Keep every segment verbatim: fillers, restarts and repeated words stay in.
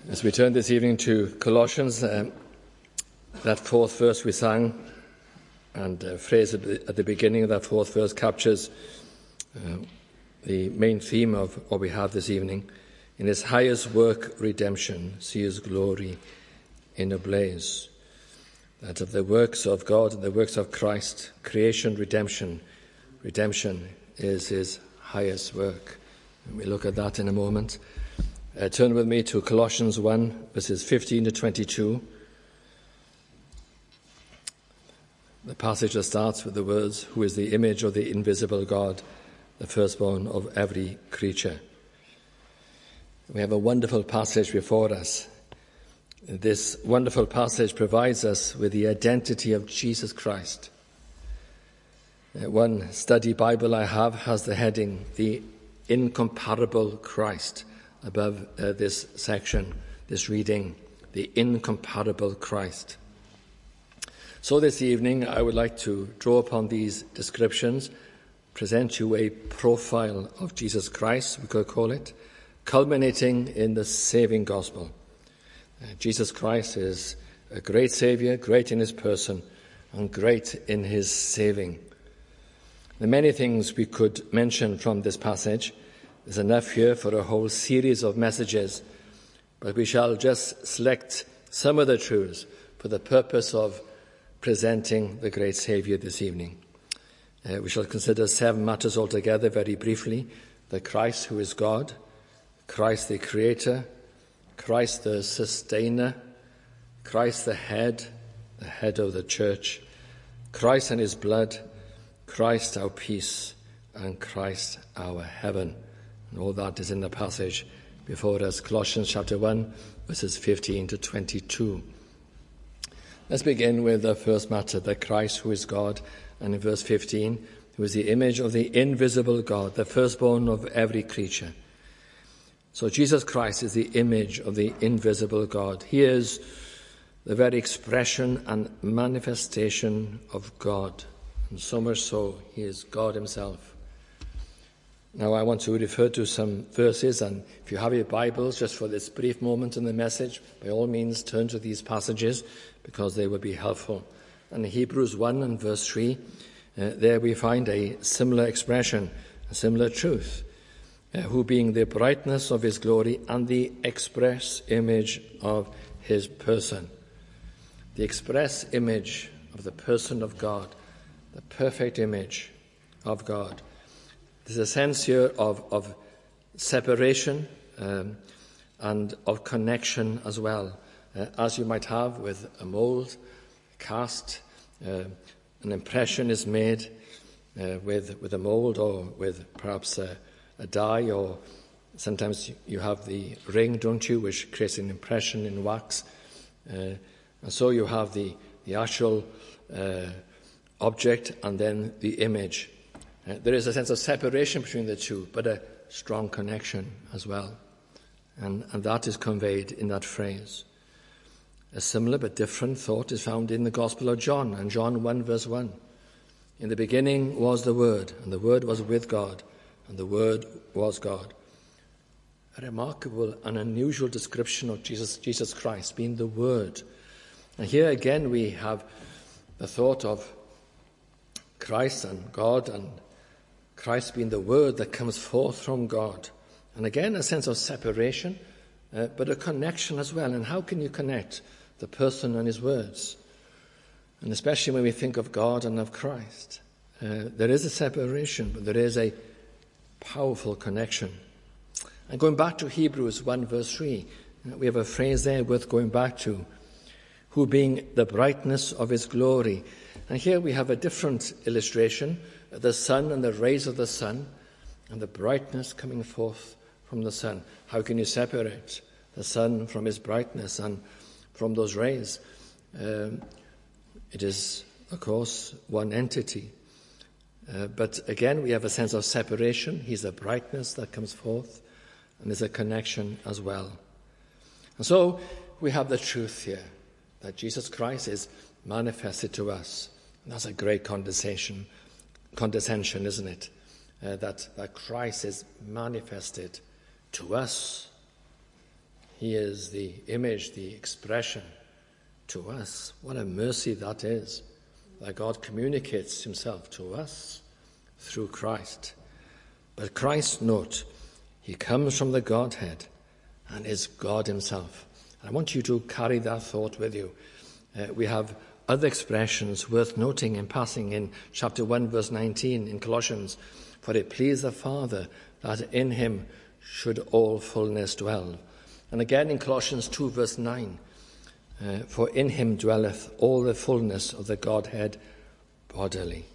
As we turn this evening to Colossians, uh, that fourth verse we sang and a phrase at the, at the beginning of that fourth verse captures uh, the main theme of what we have this evening. In his highest work, redemption, see his glory in a blaze. That of the works of God and the works of Christ, creation, redemption, redemption is his highest work. And we look at that in a moment. Uh, turn with me to Colossians one, verses fifteen to twenty-two. The passage that starts with the words, "Who is the image of the invisible God, the firstborn of every creature." We have a wonderful passage before us. This wonderful passage provides us with the identity of Jesus Christ. Uh, one study Bible I have has the heading, "The Incomparable Christ," above uh, this section, this reading, "The Incomparable Christ." So this evening I would like to draw upon these descriptions, present you a profile of Jesus Christ, we could call it, culminating in the saving gospel. Uh, Jesus Christ is a great Saviour, great in his person, and great in his saving. There are many things we could mention from this passage. There's enough here for a whole series of messages, but we shall just select some of the truths for the purpose of presenting the great Saviour this evening. Uh, we shall consider seven matters altogether very briefly. The Christ who is God, Christ the Creator, Christ the Sustainer, Christ the Head, the Head of the Church, Christ and his blood, Christ our peace, and Christ our heaven. And all that is in the passage before us, Colossians chapter one, verses fifteen to twenty-two. Let's begin with the first matter, the Christ who is God, and in verse fifteen, who is the image of the invisible God, the firstborn of every creature. So Jesus Christ is the image of the invisible God. He is the very expression and manifestation of God, and so much so, he is God himself. Now I want to refer to some verses, and if you have your Bibles, just for this brief moment in the message, by all means turn to these passages because they will be helpful. And in Hebrews one and verse three, uh, there we find a similar expression, a similar truth, uh, who being the brightness of his glory and the express image of his person. The express image of the person of God, the perfect image of God. There's a sense here of, of separation um, and of connection as well, uh, as you might have with a mold, cast, uh, an impression is made uh, with, with a mold or with perhaps a, a dye, or sometimes you have the ring, don't you, which creates an impression in wax. Uh, and so you have the, the actual uh, object and then the image. Uh, there is a sense of separation between the two, but a strong connection as well. And, and that is conveyed in that phrase. A similar but different thought is found in the Gospel of John, and John one verse one. In the beginning was the Word, and the Word was with God, and the Word was God. A remarkable and unusual description of Jesus, Jesus Christ being the Word. And here again we have the thought of Christ and God, and Christ being the word that comes forth from God. And again, a sense of separation, uh, but a connection as well. And how can you connect the person and his words? And especially when we think of God and of Christ. Uh, there is a separation, but there is a powerful connection. And going back to Hebrews one verse three, uh, we have a phrase there worth going back to. Who being the brightness of his glory. And here we have a different illustration, the sun and the rays of the sun, and the brightness coming forth from the sun. How can you separate the sun from his brightness and from those rays? Um, it is, of course, one entity. Uh, but again, we have a sense of separation. He's the brightness that comes forth, and there's a connection as well. And so we have the truth here, that Jesus Christ is manifested to us. And that's a great condescension, condescension, isn't it? Uh, that, that Christ is manifested to us. He is the image, the expression to us. What a mercy that is, that God communicates himself to us through Christ. But Christ, note, he comes from the Godhead and is God himself. And I want you to carry that thought with you. Uh, we have other expressions worth noting in passing in chapter one, verse nineteen in Colossians. For it pleased the Father that in him should all fullness dwell. And again in Colossians two, verse nine. Uh, for in him dwelleth all the fullness of the Godhead bodily.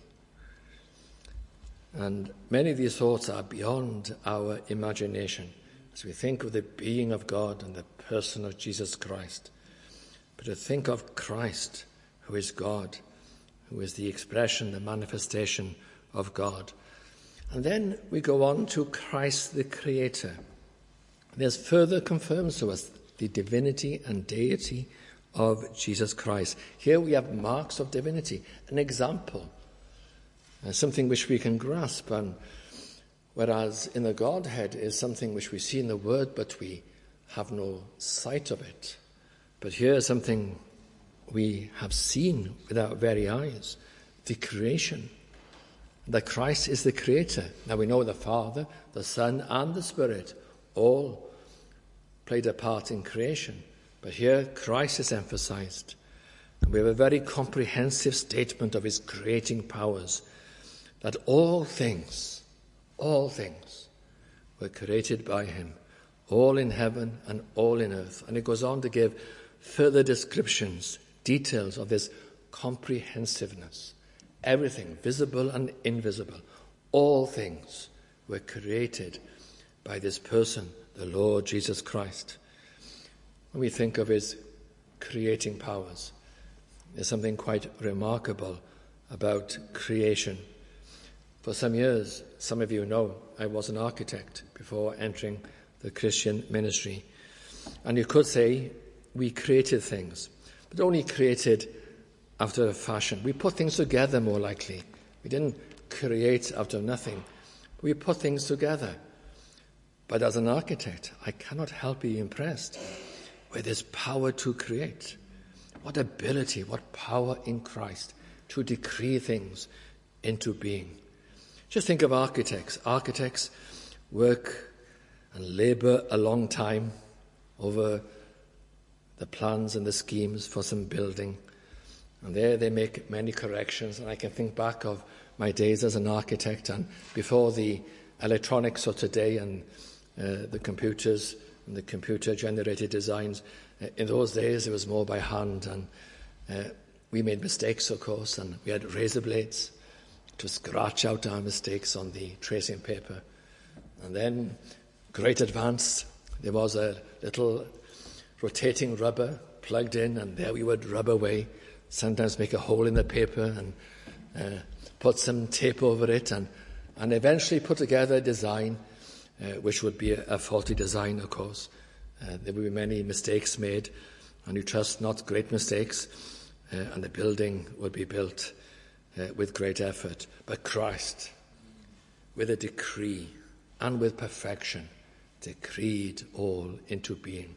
And many of these thoughts are beyond our imagination as we think of the being of God and the person of Jesus Christ. But to think of Christ, who is God, who is the expression, the manifestation of God. And then we go on to Christ the Creator. This further confirms to us the divinity and deity of Jesus Christ. Here we have marks of divinity, an example, uh, something which we can grasp, and whereas in the Godhead is something which we see in the Word, but we have no sight of it. But here is something we have seen with our very eyes, the creation, that Christ is the Creator. Now we know the Father, the Son, and the Spirit all played a part in creation. But here Christ is emphasized. And we have a very comprehensive statement of his creating powers, that all things, all things were created by him, all in heaven and all in earth. And it goes on to give further descriptions, details of this comprehensiveness. Everything, visible and invisible, all things were created by this person, the Lord Jesus Christ. When we think of his creating powers, there's something quite remarkable about creation. For some years, some of you know, I was an architect before entering the Christian ministry. And you could say we created things, but only created after a fashion. We put things together, more likely. We didn't create out of nothing. We put things together. But as an architect, I cannot help being impressed with his power to create. What ability, what power in Christ to decree things into being. Just think of architects. Architects work and labour a long time over the plans and the schemes for some building. And there they make many corrections. And I can think back of my days as an architect and before the electronics of today and uh, the computers and the computer-generated designs. Uh, in those days, it was more by hand. And uh, we made mistakes, of course, and we had razor blades to scratch out our mistakes on the tracing paper. And then, great advance, there was a little rotating rubber plugged in, and there we would rub away, sometimes make a hole in the paper and uh, put some tape over it, and, and eventually put together a design uh, which would be a, a faulty design, of course. Uh, there would be many mistakes made, and you trust not great mistakes, uh, and the building would be built uh, with great effort. But Christ, with a decree and with perfection, decreed all into being.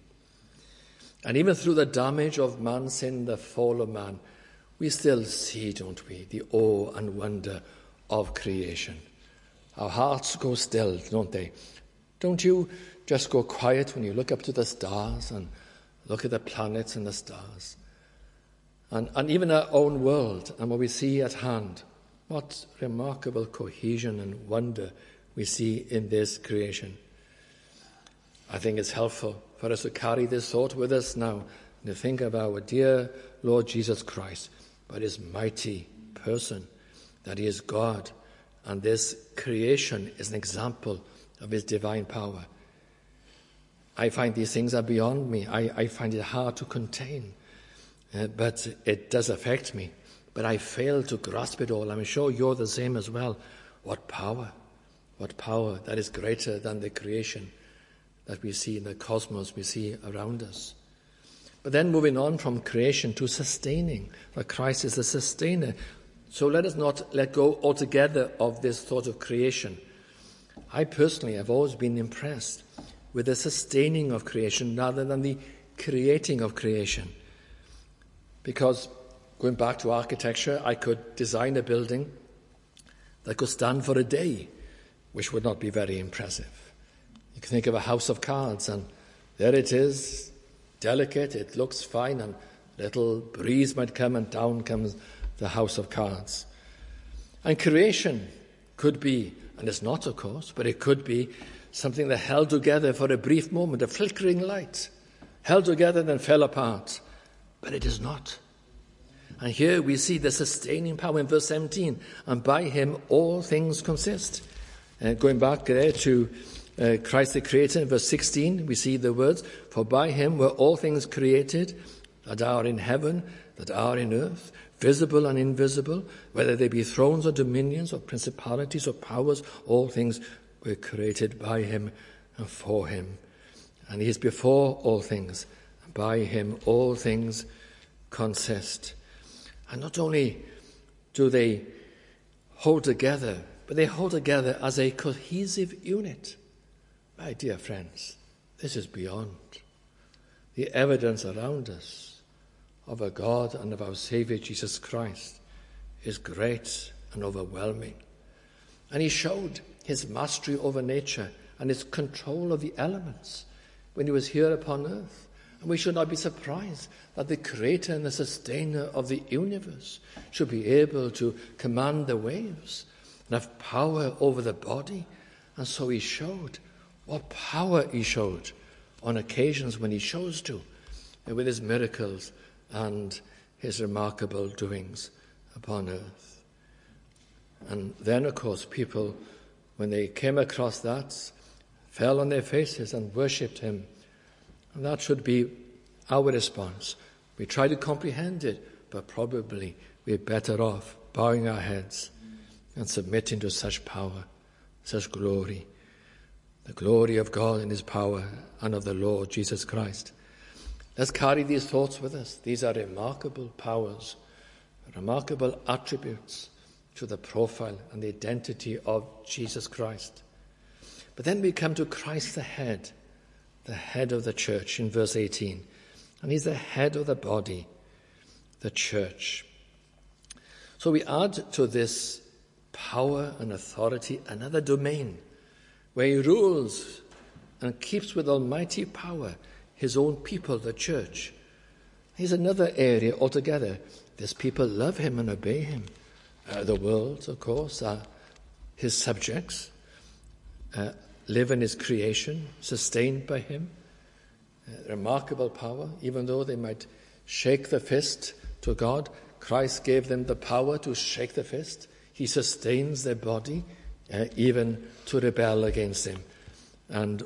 And even through the damage of man's sin, the fall of man, we still see, don't we, the awe and wonder of creation. Our hearts go still, don't they? Don't you just go quiet when you look up to the stars and look at the planets and the stars? And, and even our own world and what we see at hand. What remarkable cohesion and wonder we see in this creation. I think it's helpful for us to carry this thought with us now and to think of our dear Lord Jesus Christ, but his mighty person, that he is God, and this creation is an example of his divine power. I find these things are beyond me. I, I find it hard to contain, uh, but it does affect me. But I fail to grasp it all. I'm sure you're the same as well. What power, what power that is greater than the creation that we see in the cosmos, we see around us. But then moving on from creation to sustaining, for Christ is the sustainer. So let us not let go altogether of this thought of creation. I personally have always been impressed with the sustaining of creation rather than the creating of creation. Because going back to architecture, I could design a building that could stand for a day, which would not be very impressive. You can think of a house of cards, and there it is, delicate, it looks fine, and a little breeze might come and down comes the house of cards. And creation could be, and it's not of course, but it could be something that held together for a brief moment, a flickering light, held together then fell apart. But it is not. And here we see the sustaining power in verse seventeen, and by him all things consist. Uh, going back there to uh, Christ the Creator in verse sixteen, we see the words, for by him were all things created that are in heaven, that are in earth, visible and invisible, whether they be thrones or dominions or principalities or powers, all things were created by him and for him. And he is before all things, and by him all things consist. And not only do they hold together, but they hold together as a cohesive unit. My dear friends, this is beyond the evidence around us of a God and of our Saviour Jesus Christ is great and overwhelming. And he showed his mastery over nature and his control of the elements when he was here upon earth. And we should not be surprised that the creator and the sustainer of the universe should be able to command the waves and have power over the body. And so he showed what power he showed on occasions when he chose to, and with his miracles and his remarkable doings upon earth. And then, of course, people, when they came across that, fell on their faces and worshipped him. And that should be our response. We try to comprehend it, but probably we're better off bowing our heads and submitting to such power, such glory, the glory of God and his power and of the Lord Jesus Christ. Let's carry these thoughts with us. These are remarkable powers, remarkable attributes to the profile and the identity of Jesus Christ. But then we come to Christ the head, the head of the church in verse eighteen. And he's the head of the body, the church. So we add to this power and authority another domain where he rules and keeps with almighty power his own people, the church. Here's another area altogether. These people love him and obey him. Uh, the world, of course, are his subjects, uh, live in his creation, sustained by him. Uh, remarkable power, even though they might shake the fist to God, Christ gave them the power to shake the fist. He sustains their body, uh, even to rebel against him. And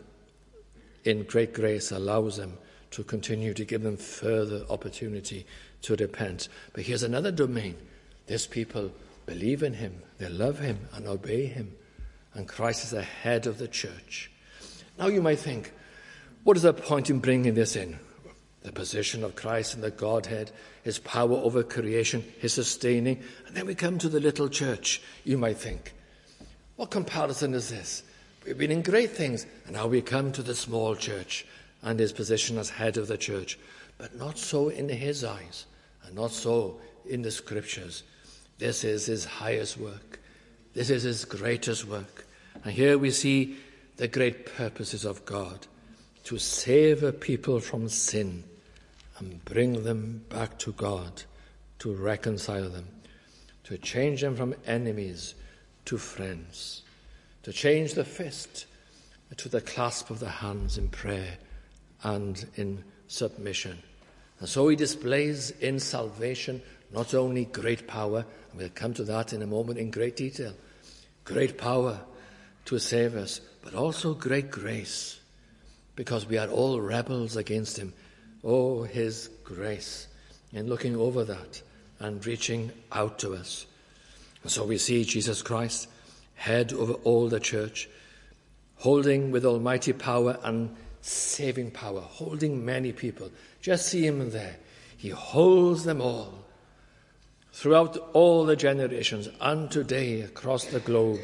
in great grace allows them to continue to give them further opportunity to repent. But here's another domain. These people believe in him, they love him and obey him. And Christ is the head of the church. Now you might think, what is the point in bringing this in? The position of Christ in the Godhead, his power over creation, his sustaining. And then we come to the little church. You might think, what comparison is this? We've been in great things, and now we come to the small church and his position as head of the church. But not so in his eyes, and not so in the scriptures. This is his highest work. This is his greatest work. And here we see the great purposes of God, to save a people from sin and bring them back to God, to reconcile them, to change them from enemies to friends, to change the fist to the clasp of the hands in prayer and in submission. And so he displays in salvation not only great power, and we'll come to that in a moment in great detail, great power to save us, but also great grace, because we are all rebels against him. Oh, his grace in looking over that and reaching out to us. And so we see Jesus Christ, head over all the church, holding with almighty power and saving power, holding many people. Just see him there. He holds them all throughout all the generations and today across the globe.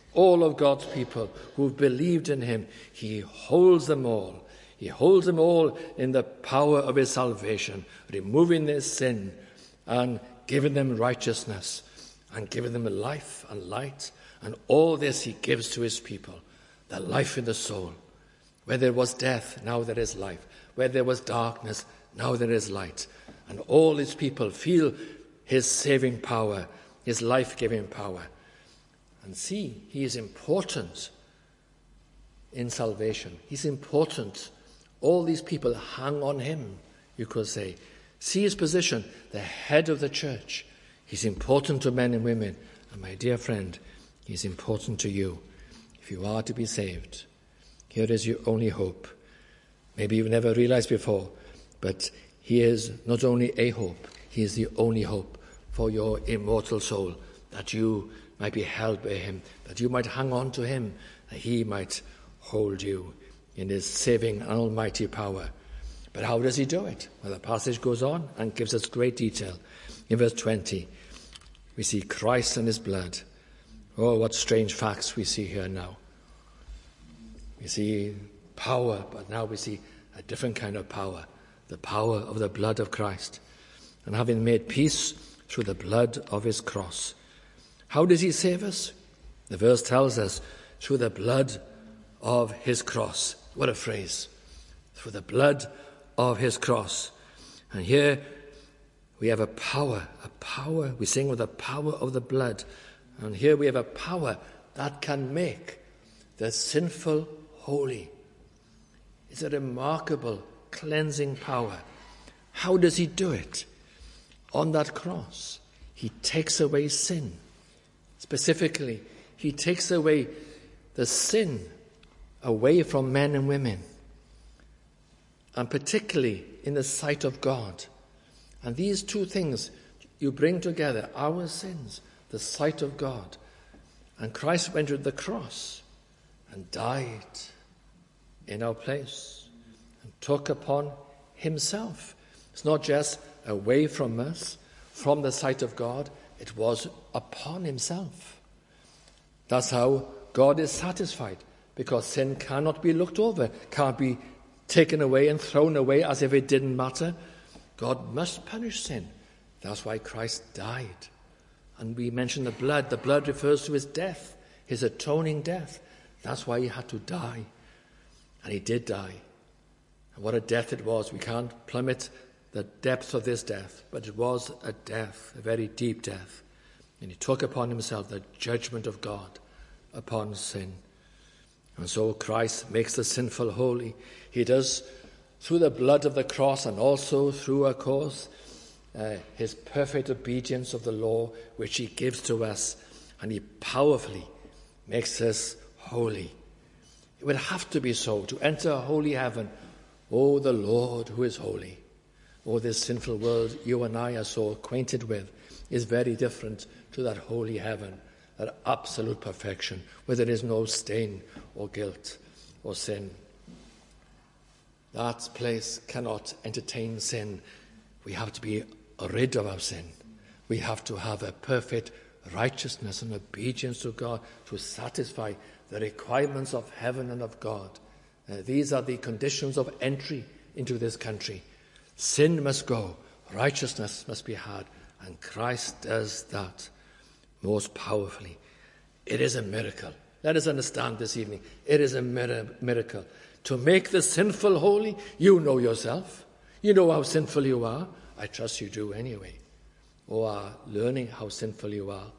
all of God's people who've believed in him. He holds them all. He holds them all in the power of his salvation, removing their sin and giving them righteousness and giving them life and light. And all this he gives to his people, the life in the soul. Where there was death, now there is life. Where there was darkness, now there is light. And all his people feel his saving power, his life-giving power. And see, he is important in salvation. He's important. All these people hang on him, you could say. See his position, the head of the church. He's important to men and women. And my dear friend, he's important to you. If you are to be saved, here is your only hope. Maybe you've never realized before, but he is not only a hope, he is the only hope for your immortal soul, that you might be held by him, that you might hang on to him, that he might hold you in his saving and almighty power. But how does he do it? Well, the passage goes on and gives us great detail. In verse twenty, we see Christ and his blood. Oh, what strange facts we see here now. We see power, but now we see a different kind of power, the power of the blood of Christ. And having made peace through the blood of his cross. How does he save us? The verse tells us, through the blood of his cross. What a phrase. Through the blood of his cross. And here we have a power, a power, we sing with the power of the blood. And here we have a power that can make the sinful holy. It's a remarkable cleansing power. How does he do it? On that cross, he takes away sin. Specifically, he takes away the sin away from men and women, and particularly in the sight of God. And these two things you bring together, our sins, the sight of God. And Christ went to the cross and died in our place and took upon himself. It's not just away from us, from the sight of God, it was upon himself. That's how God is satisfied, because sin cannot be looked over, can't be taken away and thrown away as if it didn't matter. God must punish sin. That's why Christ died. And we mentioned the blood. The blood refers to his death, his atoning death. That's why he had to die. And he did die. And what a death it was. We can't plummet the depth of this death, but it was a death, a very deep death. And he took upon himself the judgment of God upon sin. And so Christ makes the sinful holy. He does through the blood of the cross, and also through, of course, uh, his perfect obedience of the law, which he gives to us, and he powerfully makes us holy. It would have to be so to enter a holy heaven. Oh, the Lord who is holy. Oh, this sinful world you and I are so acquainted with is very different to that holy heaven, that absolute perfection, where there is no stain or guilt or sin. That place cannot entertain sin. We have to be rid of our sin. We have to have a perfect righteousness and obedience to God to satisfy the requirements of heaven and of God. Uh, these are the conditions of entry into this country. Sin must go, righteousness must be had, and Christ does that most powerfully. It is a miracle. Let us understand this evening. It is a miracle. To make the sinful holy, you know yourself. You know how sinful you are. I trust you do anyway. Or are learning how sinful you are.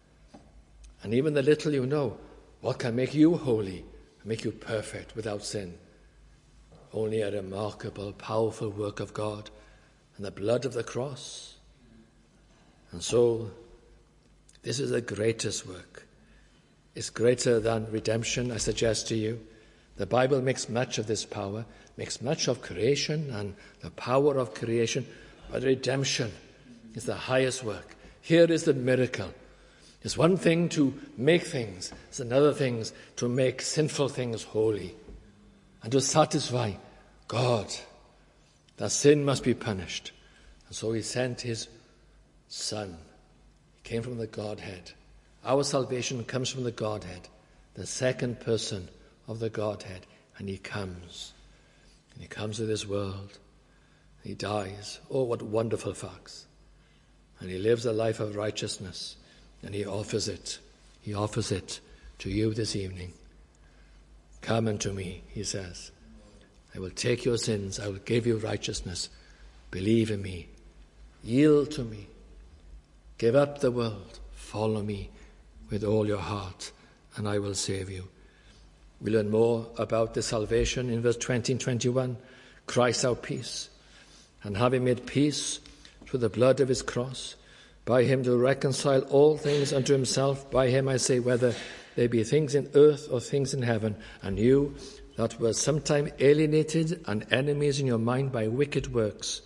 And even the little you know, what can make you holy, make you perfect without sin? Only a remarkable, powerful work of God and the blood of the cross. And so, this is the greatest work. It's greater than redemption, I suggest to you. The Bible makes much of this power, makes much of creation and the power of creation, but redemption is the highest work. Here is the miracle. It's one thing to make things, it's another thing to make sinful things holy and to satisfy God that sin must be punished. And so he sent his Son. He came from the Godhead. Our salvation comes from the Godhead. the second person of the Godhead. And he comes. And he comes to this world. He dies. Oh, what wonderful facts. And he lives a life of righteousness. And he offers it. He offers it to you this evening. Come unto me, he says. I will take your sins. I will give you righteousness. Believe in me. Yield to me. Give up the world. Follow me with all your heart, and I will save you. We learn more about the salvation in verse twenty and twenty-one. Christ our peace. And having made peace through the blood of his cross, by him to reconcile all things unto himself. By him I say, whether they be things in earth or things in heaven. And you that were sometime alienated and enemies in your mind by wicked works.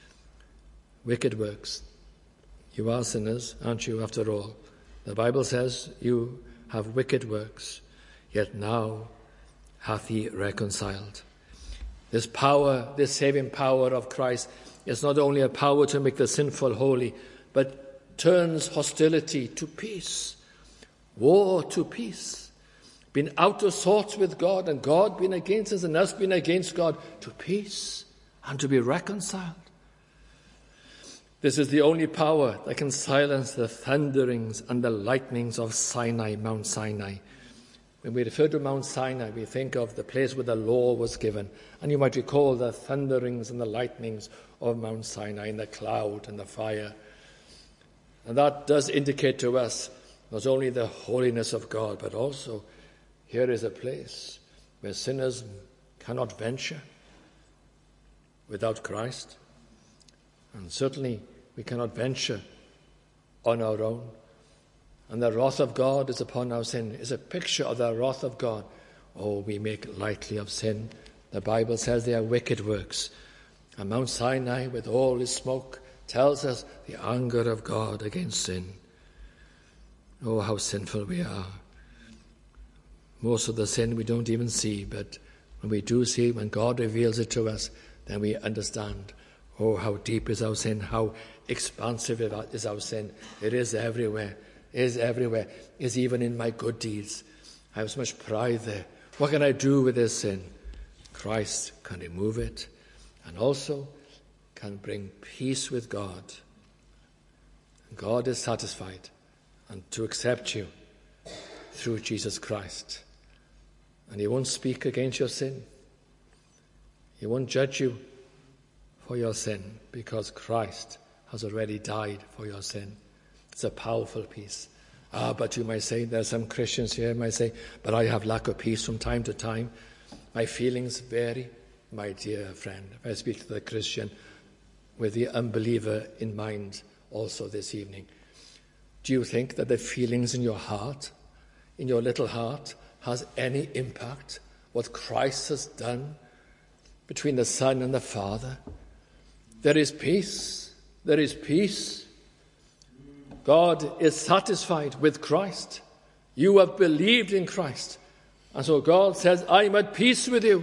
Wicked works. You are sinners, aren't you, after all? The Bible says you have wicked works, yet now hath he reconciled. This power, this saving power of Christ is not only a power to make the sinful holy, but turns hostility to peace, war to peace, being out of sorts with God and God being against us and us being against God, to peace and to be reconciled. This is the only power that can silence the thunderings and the lightnings of Sinai, Mount Sinai. When we refer to Mount Sinai, we think of the place where the law was given. And you might recall the thunderings and the lightnings of Mount Sinai, and the cloud and the fire. And that does indicate to us not only the holiness of God, but also here is a place where sinners cannot venture without Christ. And certainly we cannot venture on our own. And the wrath of God is upon our sin, is a picture of the wrath of God. Oh, we make lightly of sin. The Bible says they are wicked works. And Mount Sinai, with all its smoke, tells us the anger of God against sin. Oh, how sinful we are. Most of the sin we don't even see, but when we do see, when God reveals it to us, then we understand. Oh, how deep is our sin, how expansive is our sin. It is everywhere, it is everywhere. It is even in my good deeds. I have so much pride there. What can I do with this sin? Christ can remove it and also can bring peace with God. God is satisfied and to accept you through Jesus Christ. And he won't speak against your sin. He won't judge you for your sin, because Christ has already died for your sin. It's a powerful peace. Ah, but you might say, there are some Christians here might say, but I have lack of peace from time to time. My feelings vary. My dear friend, if I speak to the Christian with the unbeliever in mind also this evening, do you think that the feelings in your heart, in your little heart, has any impact what Christ has done between the Son and the Father? There is peace. There is peace. God is satisfied with Christ. You have believed in Christ. And so God says, I'm at peace with you.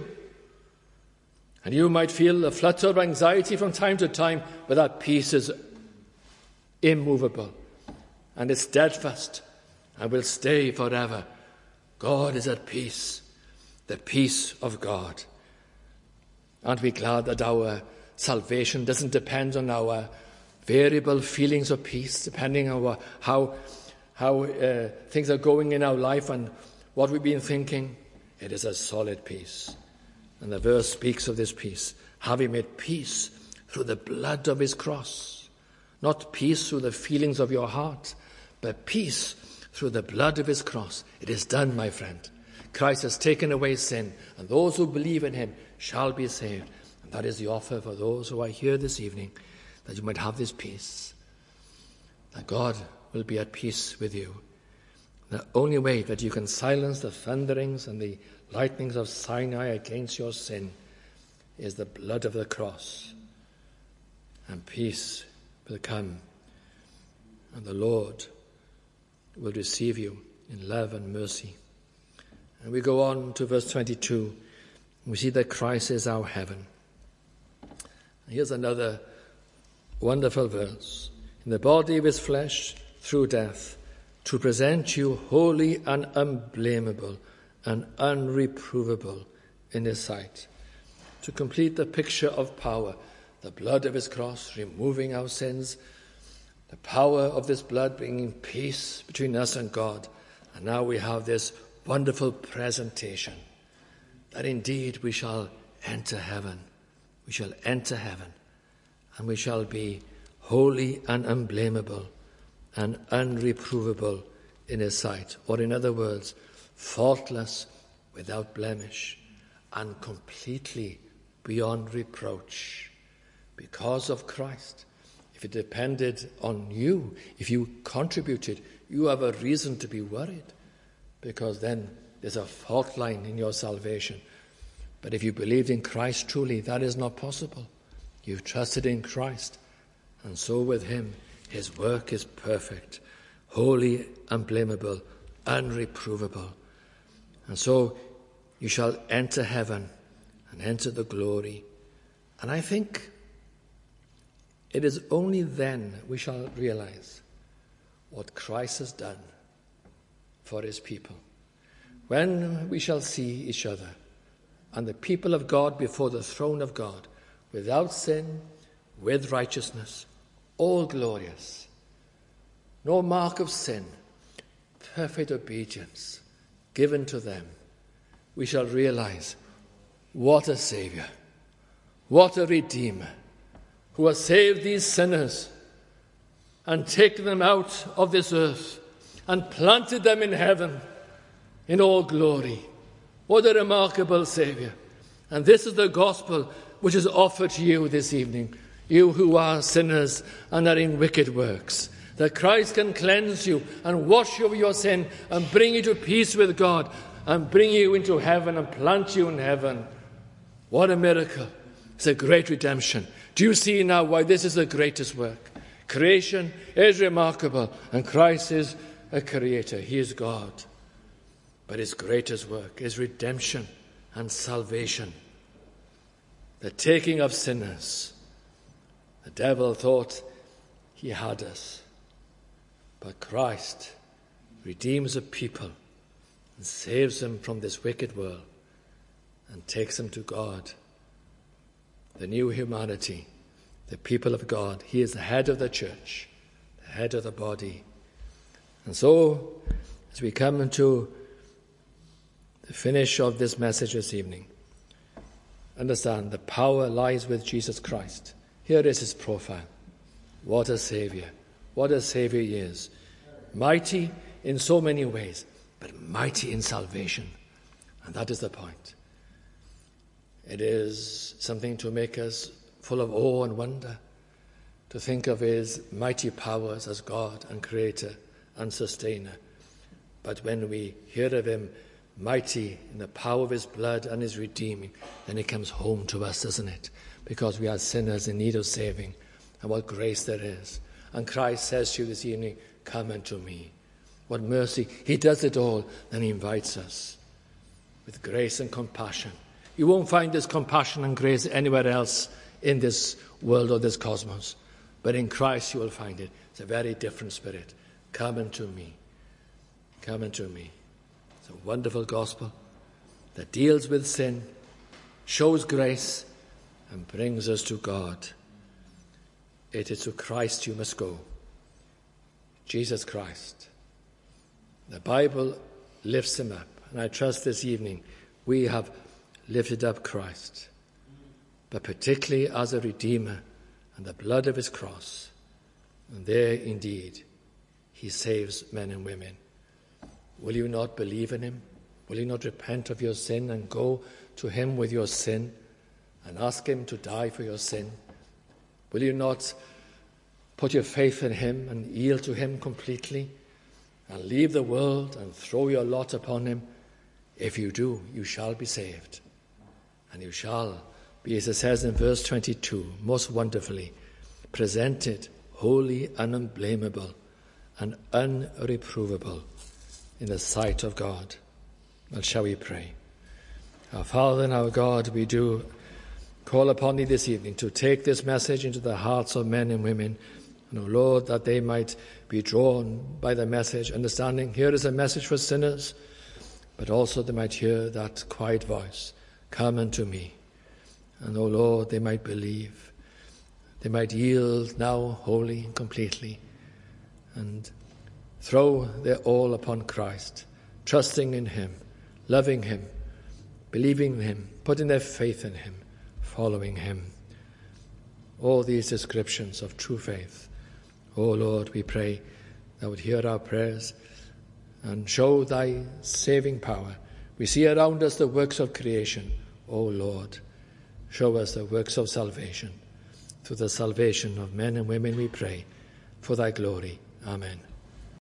And you might feel a flutter of anxiety from time to time, but that peace is immovable. And it's steadfast and will stay forever. God is at peace. The peace of God. Aren't we glad that our salvation doesn't depend on our variable feelings of peace, depending on how, how uh, things are going in our life and what we've been thinking? It is a solid peace. And the verse speaks of this peace. Having made peace through the blood of his cross. Not peace through the feelings of your heart, but peace through the blood of his cross. It is done, my friend. Christ has taken away sin, and those who believe in him shall be saved. And that is the offer for those who are here this evening, that you might have this peace, that God will be at peace with you. The only way that you can silence the thunderings and the lightnings of Sinai against your sin is the blood of the cross. And peace will come, and the Lord will receive you in love and mercy. And we go on to verse twenty-two. We see that Christ is our heaven. Here's another wonderful verse. In the body of his flesh, through death, to present you holy and unblameable and unreprovable in his sight, to complete the picture of power, the blood of his cross removing our sins, the power of this blood bringing peace between us and God. And now we have this wonderful presentation that indeed we shall enter heaven. We shall enter heaven, and we shall be holy and unblameable and unreprovable in his sight. Or in other words, faultless, without blemish, and completely beyond reproach because of Christ. If it depended on you, if you contributed, you have a reason to be worried, because then there's a fault line in your salvation. But if you believed in Christ truly, that is not possible. You've trusted in Christ, and so with him, his work is perfect, holy, unblameable, unreprovable. And so you shall enter heaven and enter the glory. And I think it is only then we shall realize what Christ has done for his people. When we shall see each other and the people of God before the throne of God, without sin, with righteousness, all glorious, no mark of sin, perfect obedience given to them, we shall realize what a Savior, what a Redeemer, who has saved these sinners and taken them out of this earth and planted them in heaven in all glory. What a remarkable Savior. And this is the gospel which is offered to you this evening, you who are sinners and are in wicked works, that Christ can cleanse you and wash you of your sin and bring you to peace with God and bring you into heaven and plant you in heaven. What a miracle. It's a great redemption. Do you see now why this is the greatest work? Creation is remarkable, and Christ is a creator. He is God. But his greatest work is redemption and salvation. The taking of sinners. The devil thought he had us. But Christ redeems a people and saves them from this wicked world and takes them to God. The new humanity, the people of God. He is the head of the church, the head of the body. And so, as we come to the finish of this message this evening, understand the power lies with Jesus Christ. Here is his profile. What a Savior. What a Savior he is. Mighty in so many ways, but mighty in salvation. And that is the point. It is something to make us full of awe and wonder, to think of his mighty powers as God and creator and sustainer. But when we hear of him mighty in the power of his blood and his redeeming, then it comes home to us, doesn't it? Because we are sinners in need of saving, and what grace there is. And Christ says to you this evening, come unto me. What mercy. He does it all, then he invites us with grace and compassion. You won't find this compassion and grace anywhere else in this world or this cosmos. But in Christ you will find it. It's a very different spirit. Come unto me. Come unto me. It's a wonderful gospel that deals with sin, shows grace, and brings us to God. It is to Christ you must go. Jesus Christ. The Bible lifts him up. And I trust this evening we have lifted up Christ, but particularly as a Redeemer and the blood of his cross. And there indeed he saves men and women. Will you not believe in him? Will you not repent of your sin and go to him with your sin and ask him to die for your sin? Will you not put your faith in him and yield to him completely and leave the world and throw your lot upon him? If you do, you shall be saved. And you shall be, as it says in verse twenty-two, most wonderfully, presented holy and unblameable and unreprovable in the sight of God. Well, shall we pray? Our Father and our God, we do call upon thee this evening to take this message into the hearts of men and women And, O Lord, that they might be drawn by the message, understanding here is a message for sinners, but also they might hear that quiet voice, come unto me. And, O Lord, they might believe. They might yield now wholly and completely and throw their all upon Christ, trusting in him, loving him, believing in him, putting their faith in him, following him. All these descriptions of true faith. O Lord, we pray that would hear our prayers and show thy saving power. We see around us the works of creation. O Lord, show us the works of salvation. Through the salvation of men and women we pray, for thy glory. Amen.